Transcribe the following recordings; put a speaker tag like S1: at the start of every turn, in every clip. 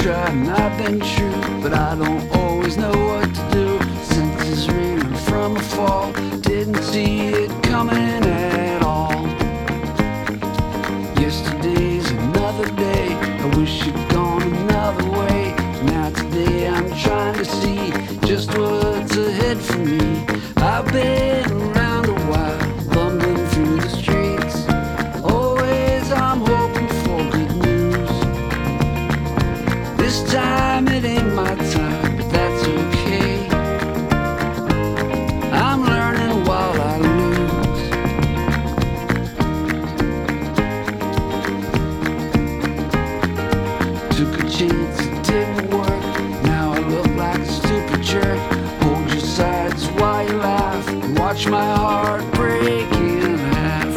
S1: tried and I've been true, but I don't always know what to do. Senses reading from afar, didn't see it coming at all. Yesterday's another day, I wish you'd gone another way. Now today I'm trying to see just what's ahead for me. I've been around a while, bumbling through the streets. Always I'm hoping for good news. This time it ain't my time, but that's okay. I'm learning while I lose. Took a chance, it didn't work. Now I look like a stupid jerk. Hold your sides while you laugh, and watch my heart break in half.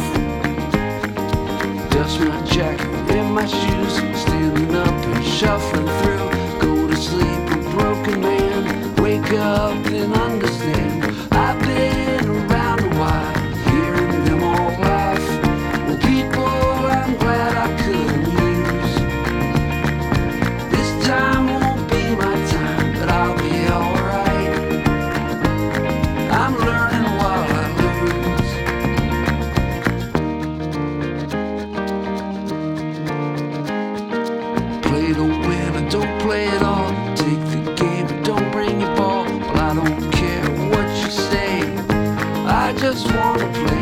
S1: Dust my jacket in my shoes, standing up and shuffling through. Go to sleep a broken man, wake up and understand. I've been around a while, hearing them all laugh. Well, people I'm glad I couldn't use. This time won't be my time, but I'll be alright. I'm learning while I lose. Play to win or don't play at all. Take the game but don't bring your ball. Well, I don't care what you say, I just wanna play.